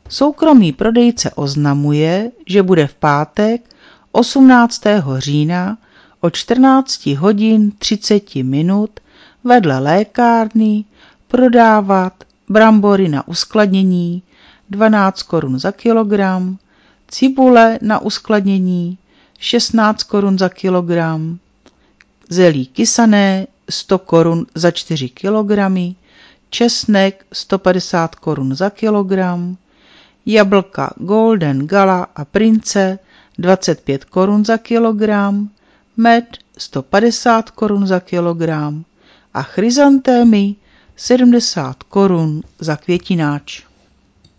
Soukromý prodejce oznamuje, že bude v pátek 18. října od 14 hodin 30 minut vedle lékárny prodávat brambory na uskladnění 12 korun za kilogram, cibule na uskladnění 16 korun za kilogram, zelí kysané 100 korun za 4 kilogramy, česnek 150 korun za kilogram, jablka Golden, Gala a Prince 25 korun za kilogram, med 150 korun za kilogram a chryzantémy 70 korun za květináč.